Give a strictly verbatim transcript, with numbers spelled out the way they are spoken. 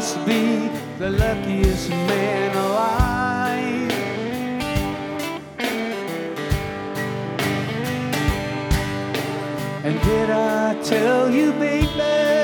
must be the luckiest man alive. And did I tell you, baby,